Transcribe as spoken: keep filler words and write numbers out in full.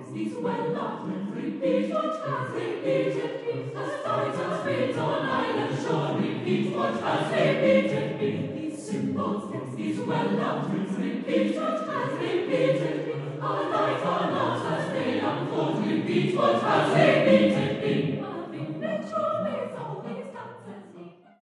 these well-loved and repeat what has repeated been. As tides and streams on island shore repeat what has repeated been. These simple things, these well-loved and repeat what has repeated been. Our life, our loves as they unfold repeat what has repeated been. Having met